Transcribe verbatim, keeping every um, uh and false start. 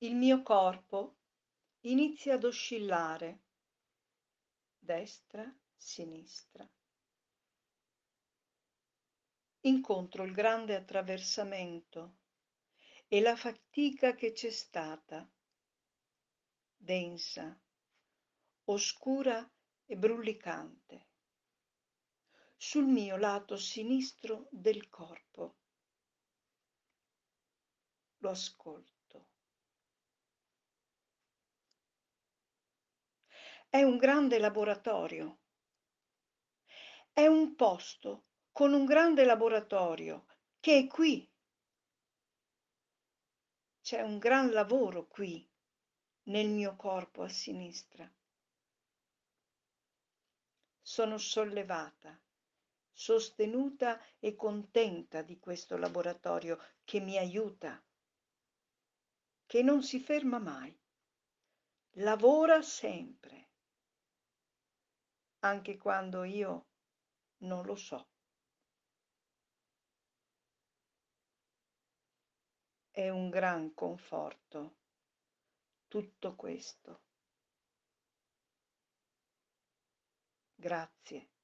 Il mio corpo inizia ad oscillare, destra, sinistra. Incontro il grande attraversamento e la fatica che c'è stata, densa, oscura e brulicante, sul mio lato sinistro del corpo. Lo ascolto. È un grande laboratorio. È un posto con un grande laboratorio che è qui. C'è un gran lavoro qui, nel mio corpo a sinistra. Sono sollevata, sostenuta e contenta di questo laboratorio che mi aiuta, che non si ferma mai, lavora sempre, anche quando io non lo so. È un gran conforto tutto questo. Grazie.